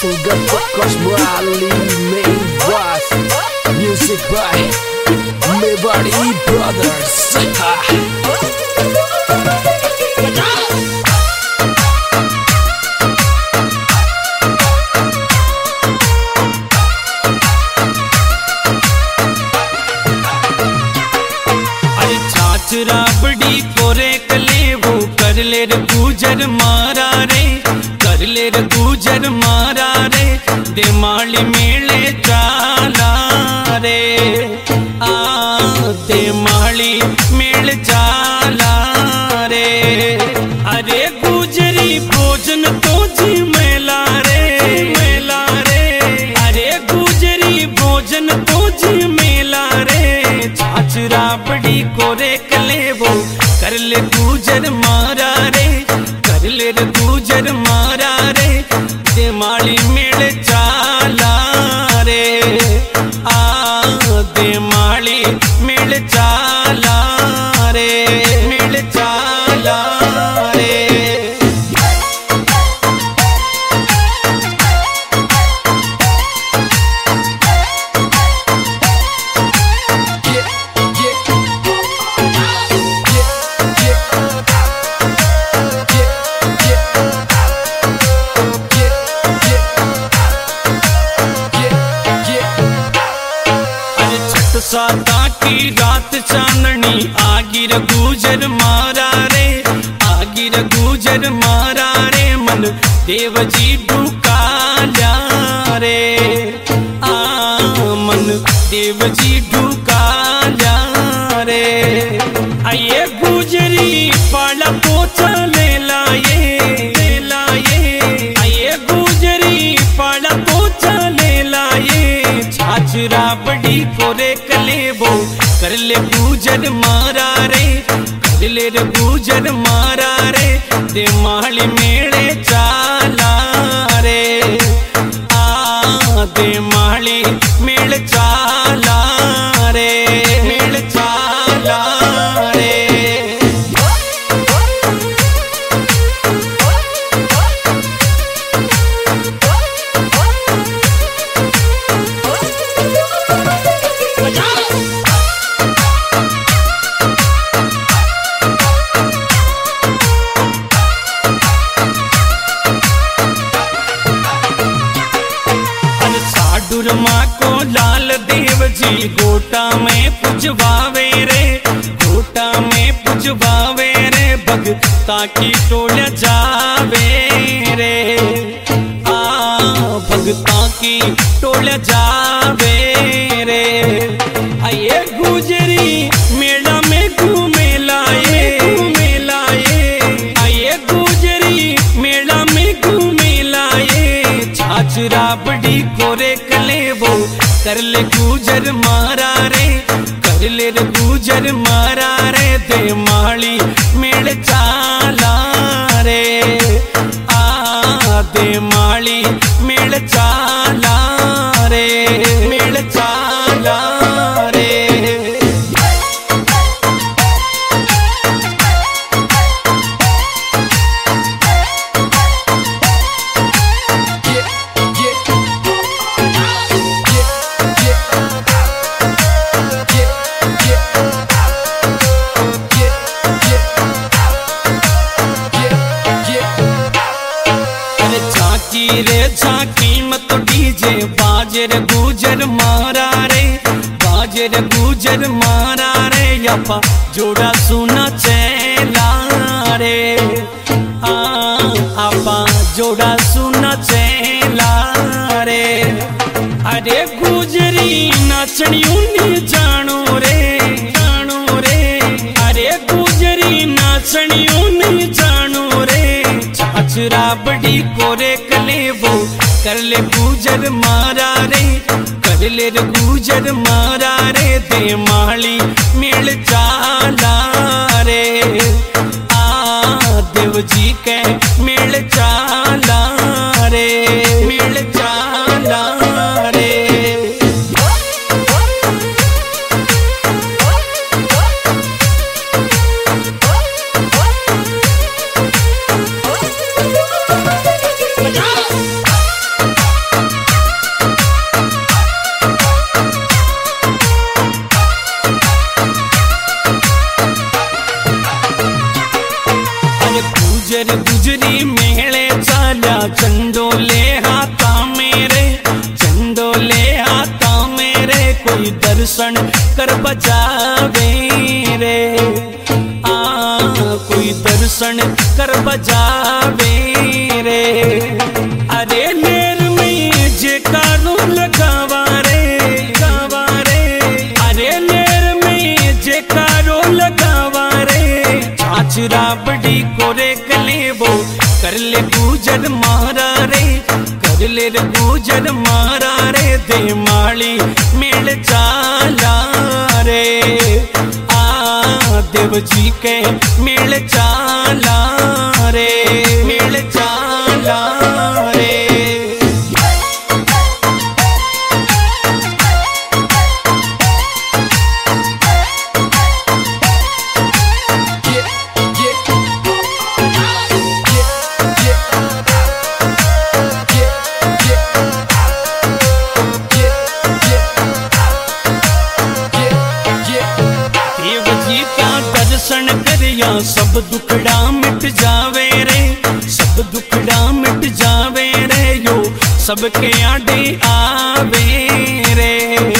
Single Focus Bali Main Brass Music by Mebari Brothers. Rabri कोरे कले वो कर ले रे गुजर मारा रे, कर ले रे गुजर मारा रे, दे माली मेले चाला रे, दे माली मेल चाला रे। अरे गुजरी भोजन तो जी मेला रे, मेला रे। अरे गुजरी भोजन तो जी मेला रे, छाछ राबड़ी कोरे कले वो कर ले गुजर मारा रे, कर ले रे गुजर मारा रे, दे माली मेल चाला रे, दे माली मेल चाला रे, मेल चाला रे। साता की रात चांदनी आगिर गुजर मारा रे, आगिर गुजर मारा रे, मन देव जी ढुकाया रे, मन देव जी ढुकाया रे। आये गुजरी पाला पोचा ले लाए, ले लाए। आये गुजरी पाला पोचा ले लाए, छाछ राबड़ी कोरे कले वो कर ले गुजर मारा रे, कर ले रे गुजर मारा रे, दे माली मेले चाला रे, दे माली मेल चाला रे, मेल चाला रे। माँ को लाल देव जी गोटा में पुजवावे रे, गोटा में पुजवावे रे, भगता की टोल जावे रे, भगता की टोल जावे रे। आये गुजरी मेला में घूमे लाए, घूमे लाए। आये गुजरी मेला में घूमे लाए, छाछ राबड़ी कोरे कले वो कर ले गुजर मारा रे, कर ले रे गुजर मारा रे, दे माली मेल चाला रे, दे माली मेल चाला रे, मेल चाला रे। रे झांकी मत डीजे बाजे रे गुजर मारा रे, बाजे रे गुजर मारा रे, यपा जोड़ा सुना चेला रे, आपा जोड़ा सुना चेला रे। अरे गुजरी नाचनी उन्नी जानो रे, जानो रे। अरे गुजरी नाचनी उन्नी जानो रे, छाछ राबड़ी कोरे कले वो कर ले गुजर मारा रे, कर ले रे गुजर मारा रे, दे माली मेल चाला रे, देव जी के मेल चाला रे, मेल चाला रे। झंडोले हाथा मेरे, झंडोले हाथा मेरे, कोई दर्शन कर बजावे रे, कोई दर्शन कर बजावे रे। अरे लेर में जे कानू लगावा रे, गावा रे, अरे लेर में जे कारो लगावा रे, छाछरा बड़ी कोरे कले वो कर ले गुजर मारा रे, कर ले गुजर मारा रे, दे माली मेल चाला रे, देव जी के मेल चाला रे, मेल चाला रे। दर्शन करिया सब दुखड़ा मिट जावे रे, सब दुखड़ा मिट जावे रे, यो सबके आड़े आवे रे,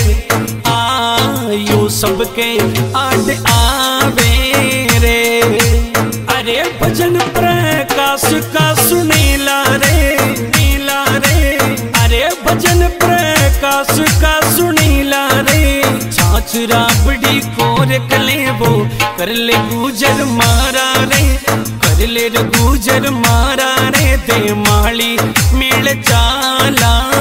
यो सबके आड़े आवे रे। अरे भजन प्रकाश का सुनीला रे, नीला रे, अरे भजन प्रकाश का सुनीला रे, छाछरा बड़ी कोर कले वो कर ले गुजर मारा रे, कर ले गुजर मारा रे, दे माली मेल चाला